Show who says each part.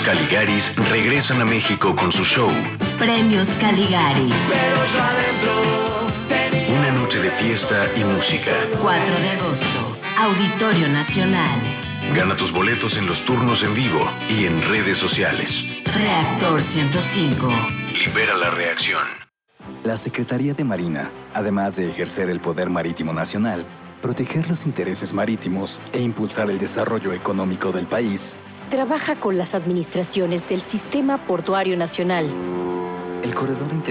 Speaker 1: Caligaris regresan a México con su show.
Speaker 2: Premios Caligaris.
Speaker 1: Una noche de fiesta y música.
Speaker 2: 4 de agosto, Auditorio Nacional.
Speaker 1: Gana tus boletos en los turnos en vivo y en redes sociales.
Speaker 2: Reactor 105.
Speaker 1: Libera la reacción.
Speaker 3: La Secretaría de Marina, además de ejercer el poder marítimo nacional, proteger los intereses marítimos e impulsar el desarrollo económico del país,
Speaker 4: trabaja con las administraciones del Sistema Portuario Nacional.
Speaker 3: el corredor